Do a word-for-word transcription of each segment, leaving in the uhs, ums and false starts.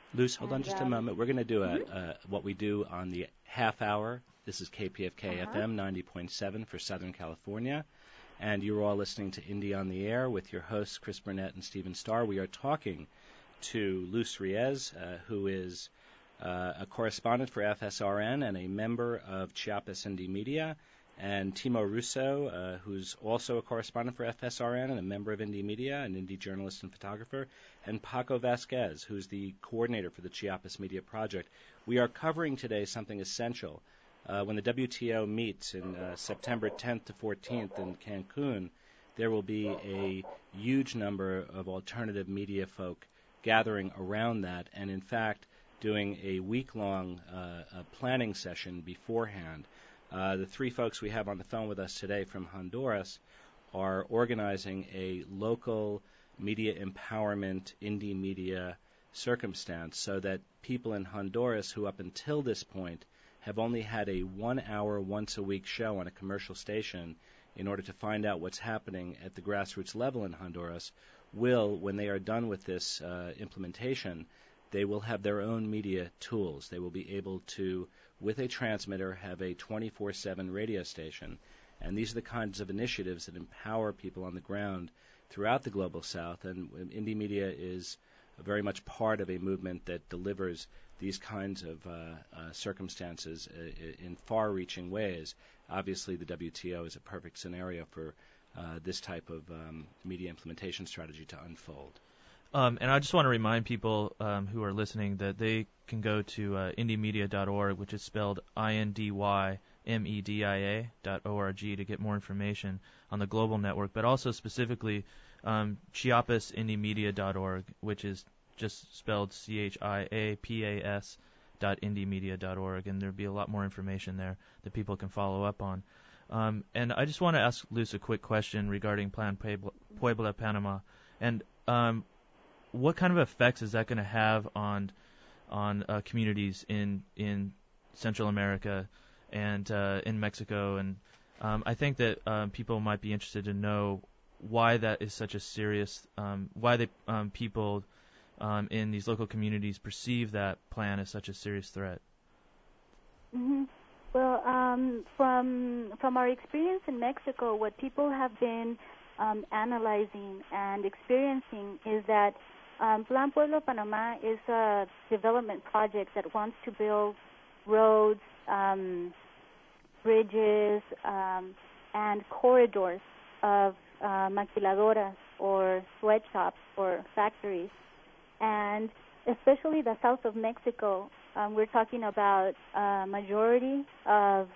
Luz, hold on And just a um, moment. We're going to do a, mm-hmm. a what we do on the half hour. This is K P F K uh-huh. F M ninety point seven for Southern California. And you're all listening to Indy on the Air with your hosts, Chris Burnett and Stephen Starr. We are talking to Luz Riez, uh, who is uh, a correspondent for F S R N and a member of Chiapas Indie Media, and Timo Russo, uh, who's also a correspondent for F S R N and a member of Indie Media, an indie journalist and photographer, and Paco Vasquez, who's the coordinator for the Chiapas Media Project. We are covering today something essential. Uh, when the W T O meets in uh, September tenth to fourteenth in Cancun, there will be a huge number of alternative media folk gathering around that, and in fact doing a week-long uh, a planning session beforehand. Uh, the three folks we have on the phone with us today from Honduras are organizing a local media empowerment, indie media circumstance so that people in Honduras who up until this point have only had a one-hour, once-a-week show on a commercial station in order to find out what's happening at the grassroots level in Honduras will, when they are done with this uh, implementation, they will have their own media tools. They will be able to, with a transmitter, have a twenty-four seven radio station. And these are the kinds of initiatives that empower people on the ground throughout the Global South. And Indie Media is very much part of a movement that delivers these kinds of uh, uh, circumstances uh, in far-reaching ways. Obviously, the W T O is a perfect scenario for uh, this type of um, media implementation strategy to unfold. Um, and I just want to remind people um, who are listening that they can go to uh, indie media dot org, which is spelled I N D Y M E D I A dot O R G, to get more information on the global network, but also specifically um, Chiapas Indie Media dot org, which is just spelled C H I A P A S dot indie media dot org, and there'll be a lot more information there that people can follow up on. Um, and I just want to ask Luz a quick question regarding Plan Puebla, Puebla Panama, and um, what kind of effects is that going to have on on uh, communities in in Central America and uh, in Mexico? And um, I think that um, people might be interested to know why that is such a serious, um, why they um, people um, in these local communities perceive that plan as such a serious threat. Mm-hmm. Well, um, from from our experience in Mexico, what people have been um, analyzing and experiencing is that um, Plan Pueblo Panama is a development project that wants to build roads, um, bridges, um, and corridors of uh, maquiladoras or sweatshops or factories. And especially the south of Mexico, um, we're talking about a majority of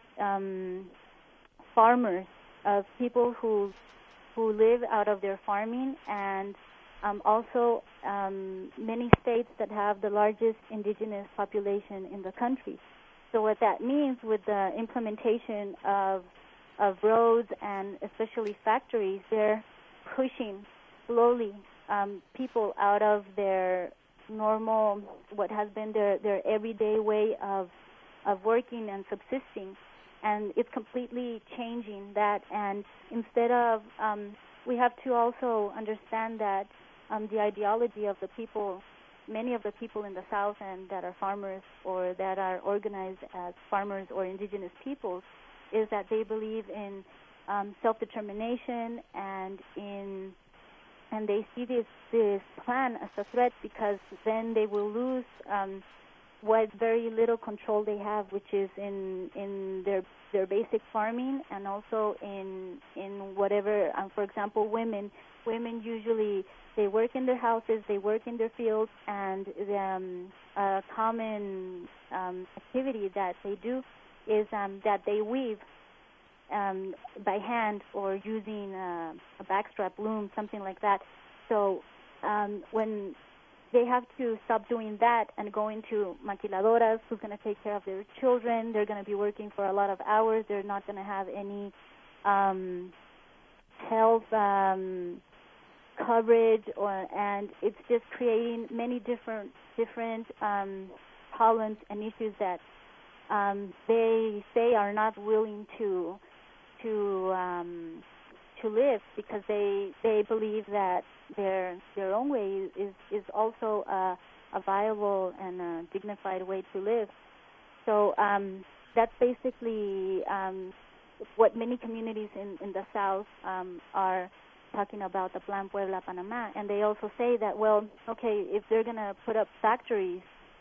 um, farmers, of people who who live out of their farming, and um, also um, many states that have the largest indigenous population in the country. So what that means with the implementation of of roads and especially factories, they're pushing slowly um, people out of their normal, what has been their, their everyday way of of working and subsisting, and it's completely changing that. And instead of, um, we have to also understand that um, the ideology of the people, many of the people in the South and that are farmers or that are organized as farmers or indigenous peoples, is that they believe in um, self-determination and in and they see this this plan as a threat, because then they will lose um, what very little control they have, which is in in their their basic farming, and also in in whatever. Um, for example, women women usually they work in their houses, they work in their fields, and the, um, a common um, activity that they do is um, that they weave um, by hand or using uh, a backstrap loom, something like that. So um, when they have to stop doing that and go into maquiladoras, who's going to take care of their children, they're going to be working for a lot of hours, they're not going to have any um, health um, coverage, or, and it's just creating many different different um, problems and issues that um, they say are not willing to to um, to live, because they they believe that their their own way is is also a, a viable and a dignified way to live. So um, that's basically um, what many communities in, in the South um, are talking about, the Plan Puebla Panamá. And they also say that, well, okay, if they're going to put up factories,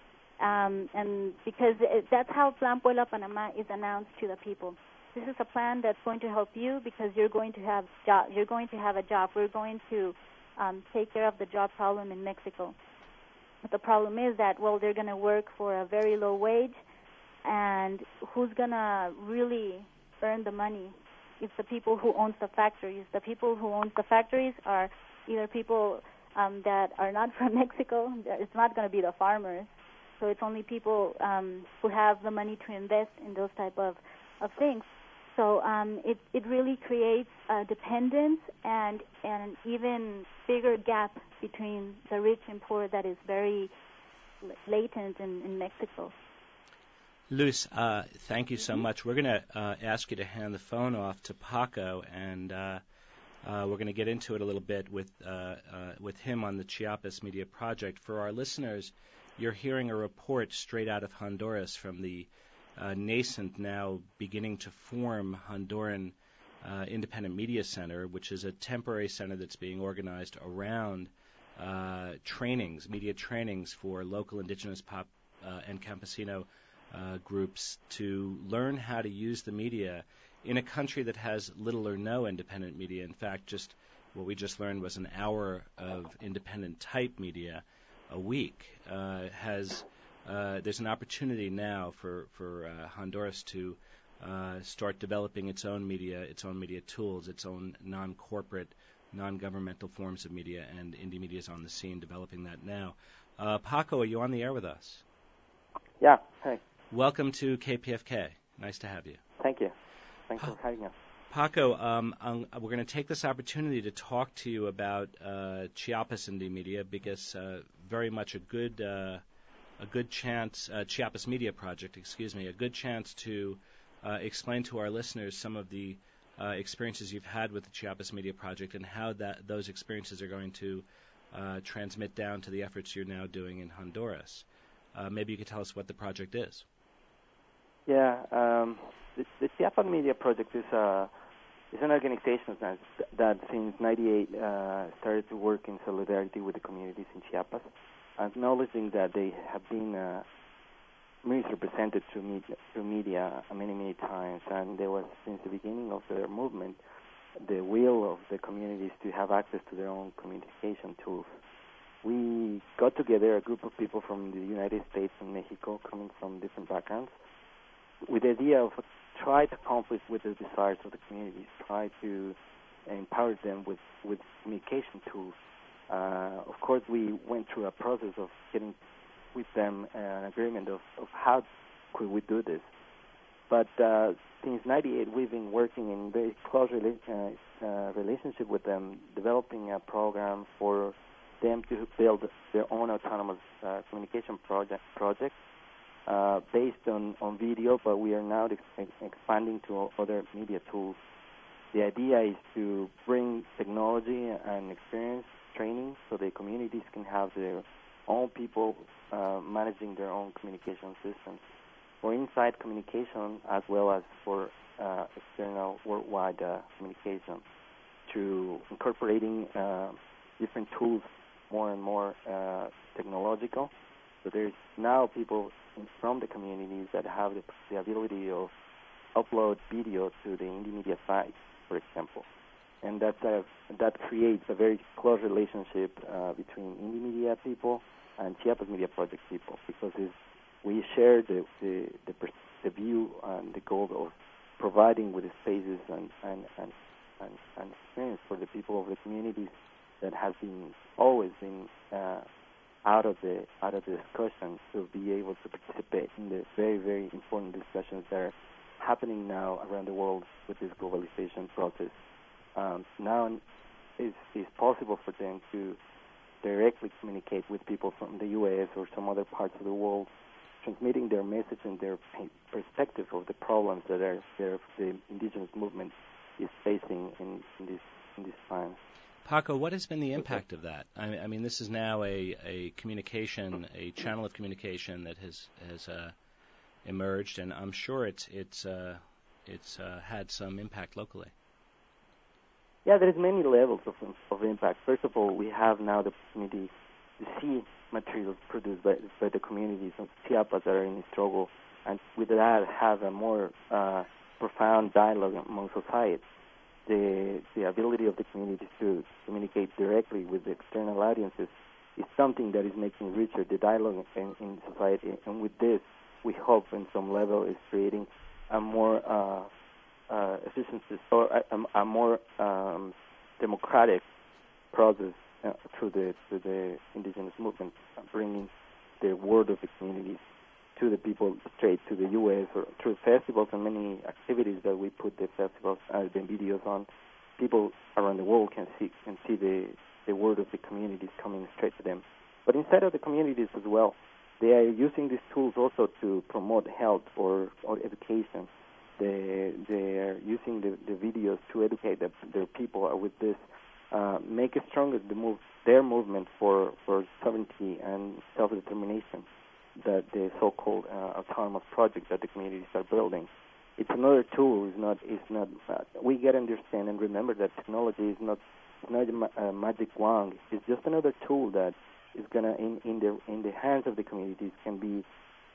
um, and because it, that's how Plan Puebla Panamá is announced to the people. This is a plan that's going to help you because you're going to have job, you're going to have a job. We're going to um, take care of the job problem in Mexico. But the problem is that, well, they're going to work for a very low wage, and who's going to really earn the money? It's the people who owns the factories. The people who owns the factories are either people um, that are not from Mexico. It's not going to be the farmers. So it's only people um, who have the money to invest in those type of, of things. So um, it, it really creates a dependence and, and an even bigger gap between the rich and poor that is very latent in, in Mexico. Luz, uh, thank you so much. We're going to uh, ask you to hand the phone off to Paco, and uh, uh, we're going to get into it a little bit with uh, uh, with him on the Chiapas Media Project. For our listeners, you're hearing a report straight out of Honduras from the uh, nascent, now beginning to form Honduran uh, Independent Media Center, which is a temporary center that's being organized around uh, trainings, media trainings for local indigenous pop uh, and campesino Uh, groups to learn how to use the media in a country that has little or no independent media. In fact, just what we just learned was an hour of independent type media a week. Uh, has uh, there's an opportunity now for for uh, Honduras to uh, start developing its own media, its own media tools, its own non-corporate, non-governmental forms of media, and indie media is on the scene developing that now. Uh, Paco, are you on the air with us? Yeah. Hey. Welcome to K P F K. Nice to have you. Thank you. Thanks for having us. Paco, um, um, we're going to take this opportunity to talk to you about uh, Chiapas Indie Media because uh, very much a good uh, a good chance, uh, Chiapas Media Project, excuse me, a good chance to uh, explain to our listeners some of the uh, experiences you've had with the Chiapas Media Project and how that those experiences are going to uh, transmit down to the efforts you're now doing in Honduras. Uh, maybe you could tell us what the project is. Yeah, um, the, the Chiapas Media Project is a is an organization that, that since ninety-eight uh, started to work in solidarity with the communities in Chiapas, acknowledging that they have been uh, misrepresented through media, through media many, many times, and there was, since the beginning of their movement, the will of the communities to have access to their own communication tools. We got together a group of people from the United States and Mexico, coming from different backgrounds, with the idea of try to accomplish with the desires of the communities, try to empower them with, with communication tools. Uh, of course, we went through a process of getting with them an agreement of, of how could we do this. But uh, since ninety-eight, we've been working in very close rela- uh, uh, relationship with them, developing a program for them to build their own autonomous uh, communication project project. Uh, based on, on video, but we are now ex- expanding to other media tools. The idea is to bring technology and experience training so the communities can have their own people uh, managing their own communication systems for inside communication as well as for uh, external worldwide uh, communication through incorporating uh, different tools more and more uh, technological. So there's now people from the communities that have the, the ability of upload video to the indie media site, for example. And that uh, that creates a very close relationship uh, between indie media people and Chiapas Media Project people, because it's, we share the the, the the view and the goal of providing with the spaces and, and, and, and, and experience for the people of the communities that has been always been uh, out of the out of the discussion, to be able to participate in the very, very important discussions that are happening now around the world with this globalization process. Um, now it's, it's possible for them to directly communicate with people from the U S or some other parts of the world, transmitting their message and their perspective of the problems that are there, the indigenous movement is facing in, in this in this time. Paco, what has been the impact of that? I, I mean, this is now a, a communication, a channel of communication that has has uh, emerged, and I'm sure it's it's uh, it's uh, had some impact locally. Yeah, there is many levels of of impact. First of all, we have now the opportunity to see materials produced by, by the communities of Chiapas that are in struggle, and with that have a more uh, profound dialogue among society. The the ability of the communities to communicate directly with the external audiences is something that is making richer the dialogue in, in society. And with this, we hope, in some level, is creating a more uh, uh, efficiency or a, a more um, democratic process uh, through the to the indigenous movement, bringing the word of the communities to the people straight to the U S or through festivals and many activities that we put the festivals and uh, the videos on. People around the world can see can see the the word of the communities coming straight to them. But inside of the communities as well, they are using these tools also to promote health or, or education. They they are using the, the videos to educate the, their people with this, uh, make it stronger the move their movement for, for sovereignty and self-determination. That the so-called uh, autonomous project that the communities are building. It's another tool. It's not. It's not. Uh, we get to understand and remember that technology is not. It's not a ma- uh, magic wand. It's just another tool that is gonna in in the in the hands of the communities can be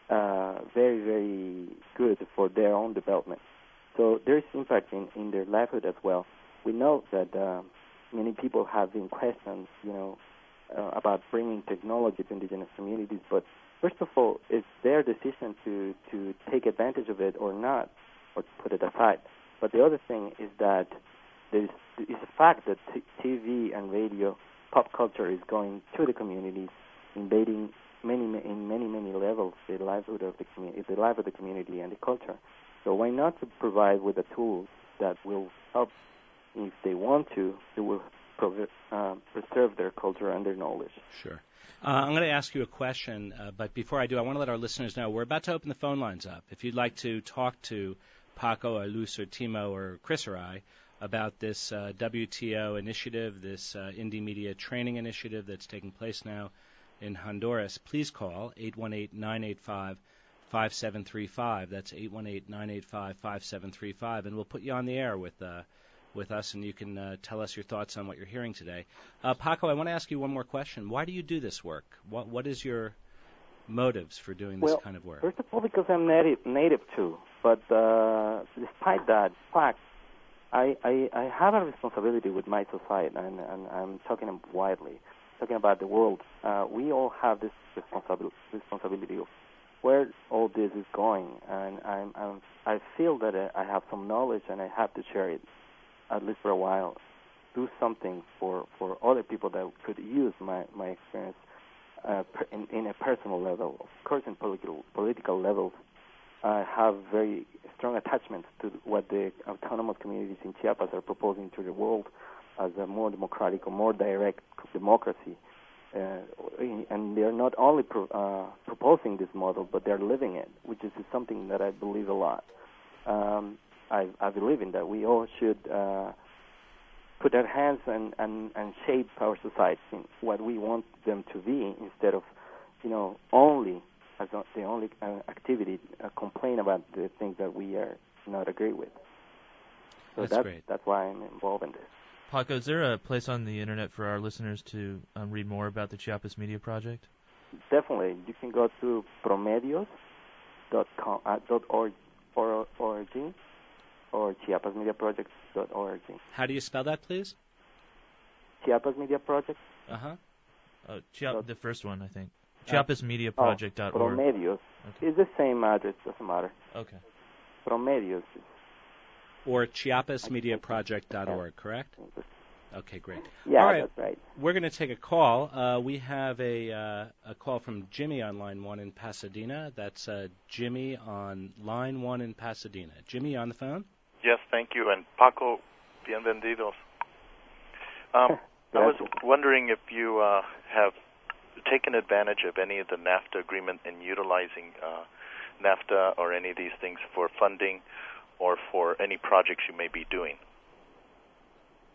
uh, very very good for their own development. So there is impact in, in their livelihood as well. We know that uh, many people have been questioned, you know, uh, about bringing technology to indigenous communities, but first of all, it's their decision to, to take advantage of it or not, or to put it aside. But the other thing is that there's it's a fact that t- TV and radio, pop culture is going to the communities, invading many in many many levels the livelihood of the community, the life of the community and the culture. So why not to provide with the tools that will help, if they want to, they will prov- uh, preserve their culture and their knowledge. Sure. Uh, I'm going to ask you a question, uh, but before I do, I want to let our listeners know we're about to open the phone lines up. If you'd like to talk to Paco or Luz or Timo or Chris or I about this uh, W T O initiative, this uh, Indie Media Training Initiative that's taking place now in Honduras, please call eight one eight, nine eight five, five seven three five. That's eight one eight, nine eight five, five seven three five, and we'll put you on the air with uh, with us, and you can uh, tell us your thoughts on what you're hearing today. Uh, Paco, I want to ask you one more question. Why do you do this work? What What is your motives for doing this well, kind of work? First of all, because I'm native, native too. But uh, despite that fact, I, I, I have a responsibility with my society, and, and I'm talking widely, talking about the world. Uh, we all have this responsibility, responsibility of where all this is going, and I'm, I'm, I feel that I have some knowledge, and I have to share it, at least for a while, do something for, for other people that could use my, my experience uh, in, in a personal level. Of course, in political political levels, I have very strong attachments to what the autonomous communities in Chiapas are proposing to the world as a more democratic or more direct democracy. Uh, and they're not only pro, uh, proposing this model, but they're living it, which is something that I believe a lot. Um, I, I believe in that. We all should uh, put our hands and, and, and shape our society in what we want them to be, instead of, you know, only as the only uh, activity uh, complain about the things that we are not agree with. So that's, that's great. That's why I'm involved in this. Paco, is there a place on the internet for our listeners to um, read more about the Chiapas Media Project? Definitely. You can go to promedios dot com, uh, dot org, or, org, or chiapas media project dot org. How do you spell that, please? Chiapas Media Project. Uh-huh. Uh, Chiap- the first one, I think. chiapas media project dot org. Oh, Promedios. Okay. It's the same address, doesn't matter. Okay. Promedios. Or chiapas media project dot org, correct? Okay, great. Yeah, All right. That's right. We're going to take a call. Uh, we have a uh, a call from Jimmy on line one in Pasadena. That's uh, Jimmy on line one in Pasadena. Jimmy, on the phone? Yes, thank you. And Paco, bienvenidos. Um, I was wondering if you uh, have taken advantage of any of the NAFTA agreement in utilizing uh, NAFTA or any of these things for funding or for any projects you may be doing.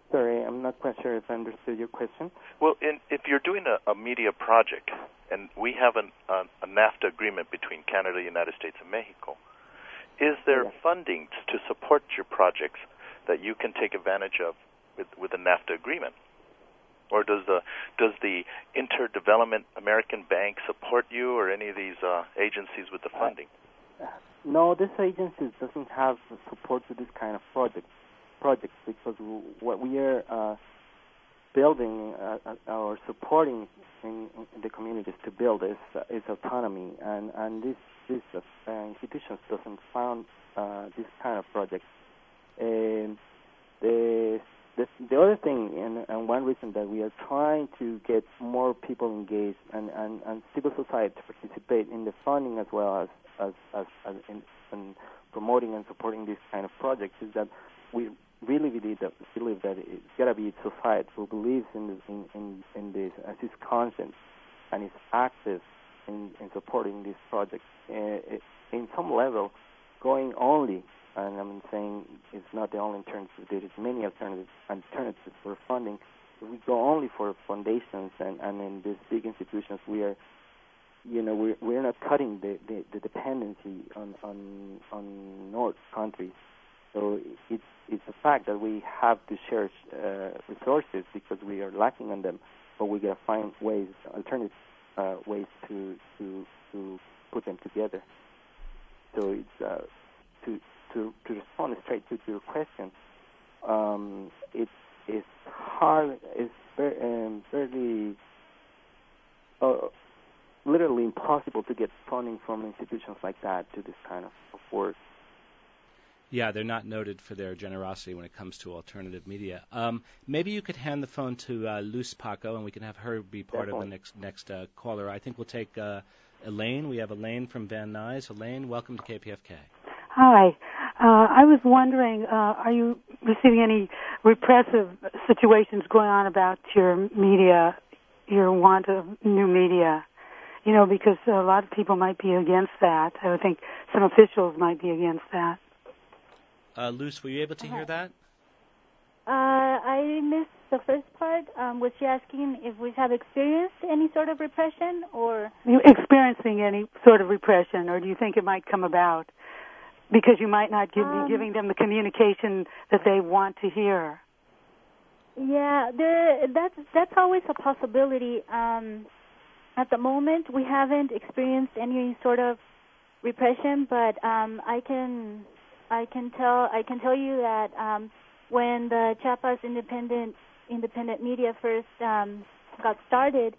Sorry, I'm not quite sure if I understood your question. Well, in, if you're doing a, a media project, and we have an, a, a NAFTA agreement between Canada, the United States, and Mexico, is there yeah. funding to support your projects that you can take advantage of with, with the NAFTA agreement? Or does the does the Interdevelopment American Bank support you, or any of these uh, agencies with the funding? Uh, no, this agency doesn't have support to this kind of project projects because what we are uh, building uh, or supporting in, in the communities to build is uh, is autonomy, and and this this uh, institutions doesn't fund uh, this kind of projects. Um, the The, the other thing, and, and one reason that we are trying to get more people engaged and, and, and civil society to participate in the funding as well as as, as, as in, in promoting and supporting these kind of projects is that we really believe that believe that it's got to be society who believes in this, in, in, in this as its conscience and is active in, in supporting these projects. Uh, it, in some level, going only. And I'm saying it's not the only alternative. There is many alternatives alternatives for funding. If we go only for foundations and, and in these big institutions, we are, you know, we're we're not cutting the, the, the dependency on on on North countries. So it's it's a fact that we have to share uh, resources because we are lacking on them, but we gotta find ways, alternative uh, ways to to to put them together. So it's uh, to To, to respond straight to your question, um, it's it's hard. It's very, um, very uh, literally impossible to get funding from institutions like that to this kind of, of work. Yeah, they're not noted for their generosity when it comes to alternative media. Um, maybe you could hand the phone to uh, Luz Paco, and we can have her be part Definitely. of the next next uh, caller. I think we'll take uh, Elaine. We have Elaine from Van Nuys. Elaine, welcome to K P F K. Hi. Uh, I was wondering, uh, are you receiving any repressive situations going on about your media, your want of new media? You know, because a lot of people might be against that. I would think some officials might be against that. Uh, Luz, were you able to Uh-huh. hear that? Uh, I missed the first part. Um, was she asking if we have experienced any sort of repression, or Are you experiencing any sort of repression, or do you think it might come about? Because you might not give, Um, be giving them the communication that they want to hear. Yeah, there. That's that's always a possibility. Um, at the moment, we haven't experienced any sort of repression, but um, I can I can tell I can tell you that um, when the Chiapas independent independent media first um, got started,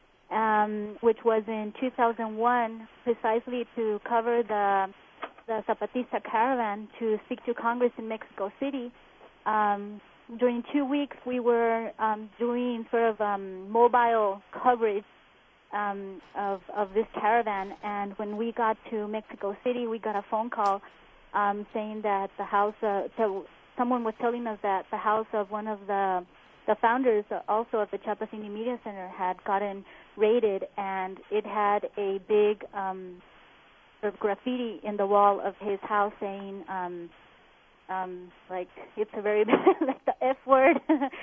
um, which was in two thousand one, precisely to cover the the Zapatista caravan to speak to Congress in Mexico City. Um, during two weeks, we were um, doing sort of um, mobile coverage um, of of this caravan. And when we got to Mexico City, we got a phone call um, saying that the house, uh, so someone was telling us that the house of one of the the founders, uh, also of the Chiapas Indie Media Center, had gotten raided, and it had a big um, sort of graffiti in the wall of his house saying, um, um, like, it's a very like the F word,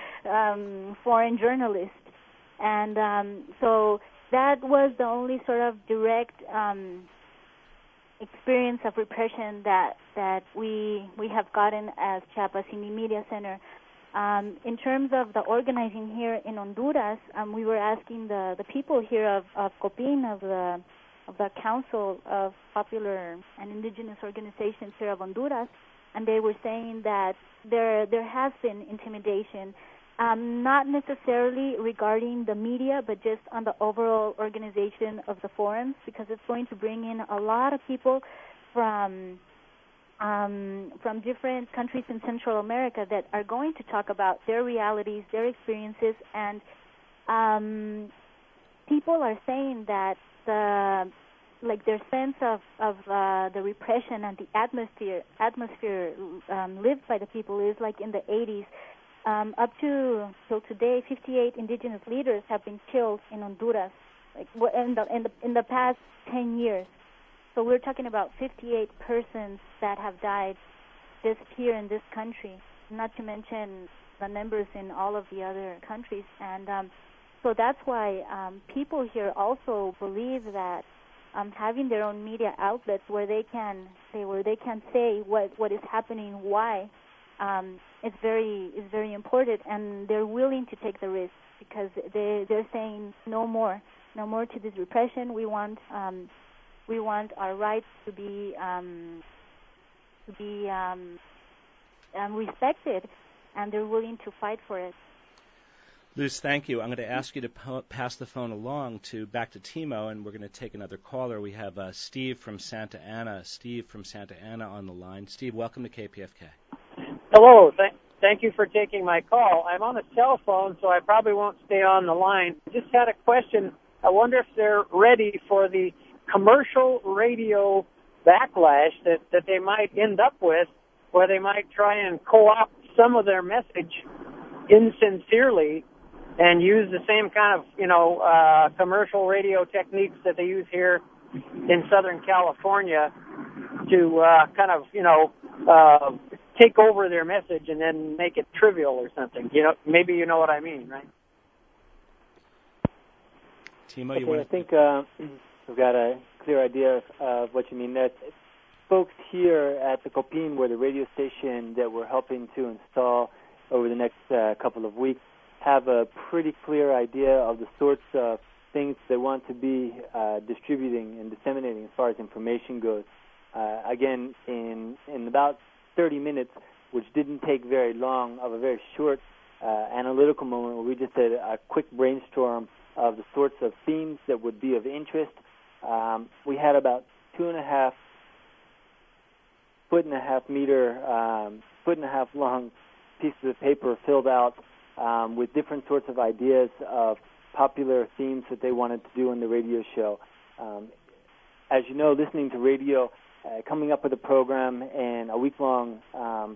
um, foreign journalist. And um, so that was the only sort of direct um, experience of repression that that we we have gotten as Chiapas Indie Media Center. Um, in terms of the organizing here in Honduras, um, we were asking the, the people here of, of COPIN, of the of the Council of Popular and Indigenous Organizations here of Honduras, and they were saying that there there has been intimidation, um, not necessarily regarding the media, but just on the overall organization of the forums, because it's going to bring in a lot of people from um, from different countries in Central America that are going to talk about their realities, their experiences, and um, people are saying that the like their sense of of uh, the repression and the atmosphere atmosphere um, lived by the people is like in the eighties. Um, up to till today, fifty-eight indigenous leaders have been killed in Honduras, like in the in the in the past ten years. So we're talking about fifty-eight persons that have died just here in this country. Not to mention the numbers in all of the other countries. And um, so that's why um, people here also believe that um, having their own media outlets where they can say where they can say what, what is happening, why, um, it's very is very important, and they're willing to take the risk because they they're saying no more, no more to this repression. We want um, we want our rights to be um, to be um, um, respected, and they're willing to fight for it. Luz, thank you. I'm going to ask you to po- pass the phone along to back to Timo, and we're going to take another caller. We have uh, Steve from Santa Ana. Steve from Santa Ana on the line. Steve, welcome to K P F K. Hello. Th- thank you for taking my call. I'm on a cell phone, so I probably won't stay on the line. Just had a question. I wonder if they're ready for the commercial radio backlash that, that they might end up with, where they might try and co-opt some of their message insincerely and use the same kind of, you know, uh, commercial radio techniques that they use here in Southern California to uh, kind of, you know, uh, take over their message and then make it trivial or something. You know, maybe you know what I mean, right? Timo, okay, you want I think uh, we've got a clear idea of, of what you mean. That folks here at the Copin, where the radio station that we're helping to install over the next uh, couple of weeks, have a pretty clear idea of the sorts of things they want to be uh, distributing and disseminating as far as information goes. Uh, again, in in about thirty minutes, which didn't take very long, of a very short uh, analytical moment where we just did a quick brainstorm of the sorts of themes that would be of interest. Um, we had about two and a half, foot and a half meter, um, foot and a half long pieces of paper filled out um, with different sorts of ideas of popular themes that they wanted to do on the radio show. Um, as you know, listening to radio, uh, coming up with a program and a week-long um,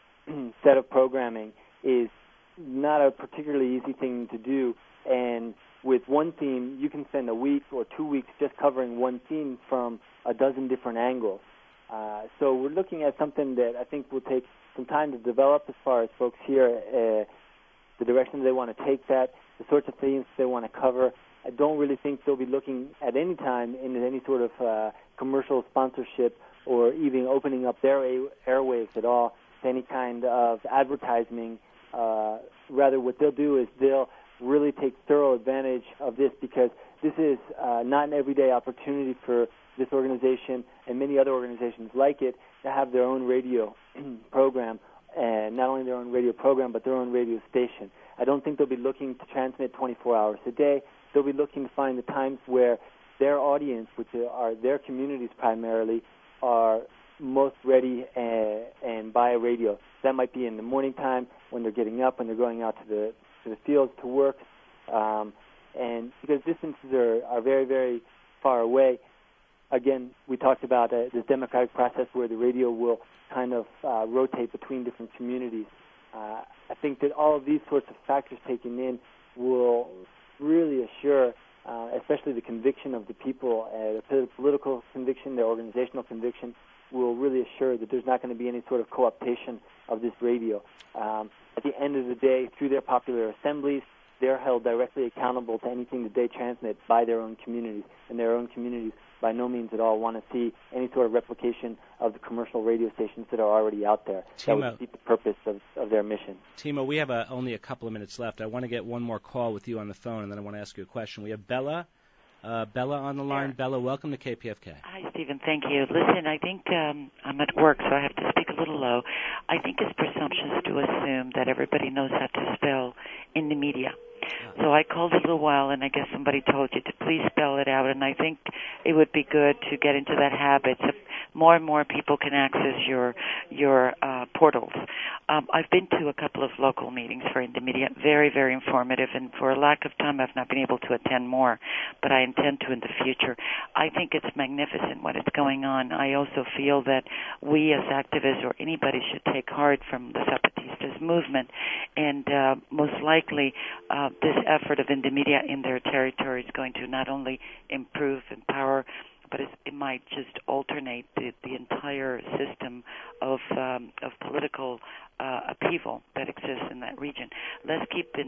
set of programming is not a particularly easy thing to do. And with one theme, you can spend a week or two weeks just covering one theme from a dozen different angles. Uh, so we're looking at something that I think will take some time to develop as far as folks here, uh, the direction they want to take that, the sorts of themes they want to cover. I don't really think they'll be looking at any time into any sort of uh, commercial sponsorship or even opening up their a- airwaves at all to any kind of advertising. Uh, rather, what they'll do is they'll really take thorough advantage of this, because this is uh, not an everyday opportunity for this organization and many other organizations like it to have their own radio program, and not only their own radio program, but their own radio station. I don't think they'll be looking to transmit twenty-four hours a day. They'll be looking to find the times where their audience, which are their communities primarily, are most ready and, and buy a radio. That might be in the morning time when they're getting up, when they're going out to the to the fields to work, um, and because distances are, are very, very far away. Again, we talked about uh, this democratic process where the radio will kind of uh, rotate between different communities. Uh, I think that all of these sorts of factors taken in will really assure, uh, especially the conviction of the people, uh, the political conviction, their organizational conviction, will really assure that there's not going to be any sort of co-optation of this radio. Um, at the end of the day, through their popular assemblies, they're held directly accountable to anything that they transmit by their own communities, and their own communities by no means at all want to see any sort of replication of the commercial radio stations that are already out there. Timo, that would defeat the purpose of, of their mission. Timo, we have a, only a couple of minutes left. I want to get one more call with you on the phone, and then I want to ask you a question. We have Bella. Uh, Bella on the line. Sure. Bella, welcome to K P F K. Hi, Stephen. Thank you. Listen, I think um, I'm at work, so I have to speak a little low. I think it's presumptuous to assume that everybody knows how to spell in the media. So I called a little while, and I guess somebody told you to please spell it out, and I think it would be good to get into that habit so more and more people can access your your uh, portals. Um, I've been to a couple of local meetings for Indie Media, very, very informative, and for a lack of time I've not been able to attend more, but I intend to in the future. I think it's magnificent what is going on. I also feel that we as activists or anybody should take heart from the Zapatistas movement, and uh, most likely uh, this effort of Indie Media in their territory is going to not only improve, empower, but it might just alternate the, the entire system of um, of political uh, upheaval that exists in that region.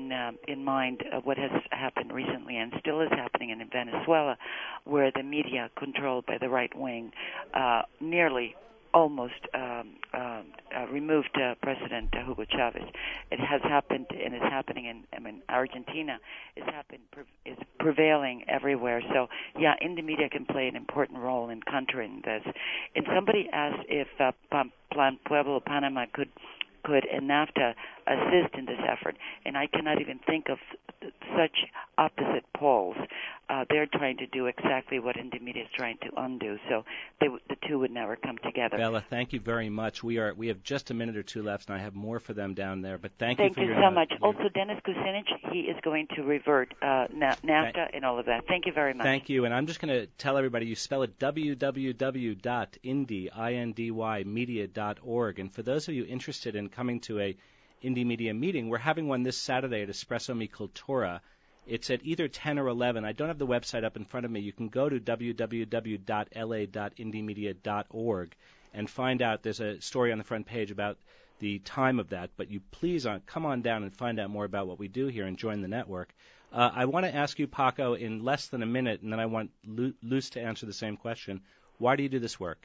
in uh, in mind uh, what has happened recently and still is happening in Venezuela, where the media, controlled by the right wing, uh, nearly almost um, uh, uh, removed uh, President uh, Hugo Chavez. It has happened and is happening in I mean, Argentina. Is happened is prevailing everywhere. So yeah, indie media can play an important role in countering this. And somebody asked if uh, Plan Pueblo Panama could could and NAFTA assist in this effort, and I cannot even think of such opposite poles. Uh, they're trying to do exactly what indie media is trying to undo, so they, the two would never come together. Bella, thank you very much. We are we have just a minute or two left, and I have more for them down there. But thank, thank you for you your so much. Your... Also, Dennis Kucinich, he is going to revert uh, NAFTA thank, and all of that. Thank you very much. Thank you, and I'm just going to tell everybody you spell it w w w dot indy media dot org. And for those of you interested in coming to a Indie Media meeting, we're having one this Saturday at Espresso Mi Cultura. It's at either ten or eleven. I don't have the website up in front of me. You can go to w w w dot l a dot indie media dot org and find out. There's a story on the front page about the time of that. But you please on, come on down and find out more about what we do here and join the network. Uh, I want to ask you, Paco, in less than a minute, and then I want Lu- Luz to answer the same question. Why do you do this work?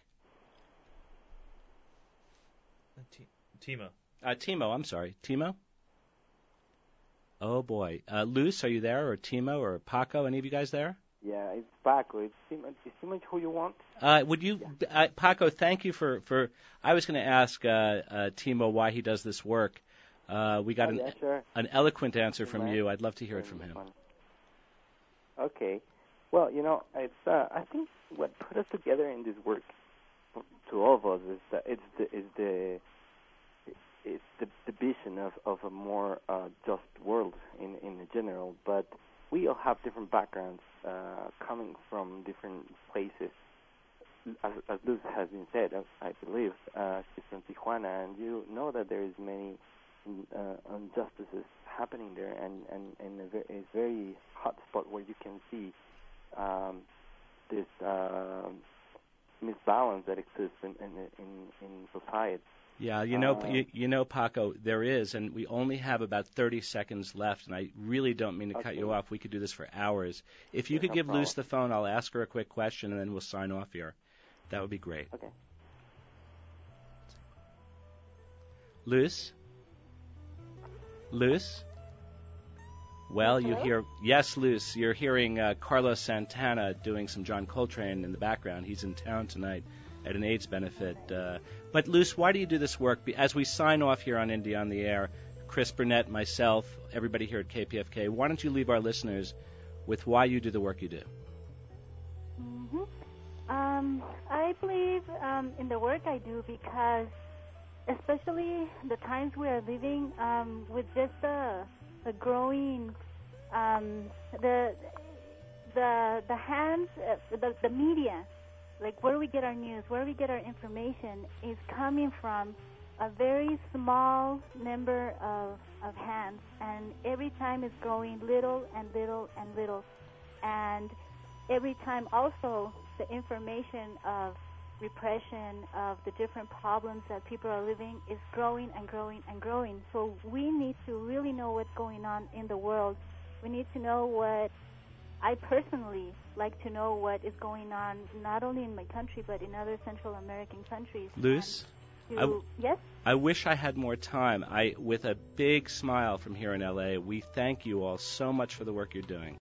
T- Timo. Uh, Timo, I'm sorry. Timo? Oh, boy. Uh, Luz, are you there? Or Timo or Paco? Any of you guys there? Yeah, it's Paco. It's Timo. Is Timo who you want? Uh, would you, uh, Paco, thank you for, for I was going to ask uh, uh, Timo why he does this work. Uh, we got oh, an, yeah, sure. an eloquent answer from you. I'd love to hear it from him. Okay. Well, you know, it's, uh, I think what put us together in this work, to all of us, is that it's the, is the it's the, the vision of, of a more uh, just world in, in general, but we all have different backgrounds uh, coming from different places. As, as Luz has been said, I believe, uh, she's from Tijuana, and you know that there is many uh, injustices happening there, and, and, and a, very, a very hot spot where you can see um, this uh, misbalance that exists in, in, in, in society. Yeah, you know, uh, you, you know, Paco, there is, and we only have about thirty seconds left, and I really don't mean to okay. cut you off. We could do this for hours. If you yeah, could no give problem. Luz the phone, I'll ask her a quick question, and then we'll sign off here. That would be great. Okay. Luz? Luz? Well, you Hello? hear, yes, Luz, you're hearing uh, Carlos Santana doing some John Coltrane in the background. He's in town tonight at an AIDS benefit. Uh, but, Luz, why do you do this work? As we sign off here on Indie on the Air, Chris Burnett, myself, everybody here at K P F K, why don't you leave our listeners with why you do the work you do? Mm-hmm. Um, I believe um, in the work I do because, especially the times we are living, um, with just the, the growing, um, the the the hands, uh, the the media, like where we get our news, where we get our information, is coming from a very small number of, of hands, and every time it's growing little and little and little. And every time also the information of repression, of the different problems that people are living, is growing and growing and growing. So we need to really know what's going on in the world. We need to know what, I personally like to know what is going on not only in my country but in other Central American countries. Luz? To, I w- yes? I wish I had more time. I, with a big smile from here in L A, we thank you all so much for the work you're doing.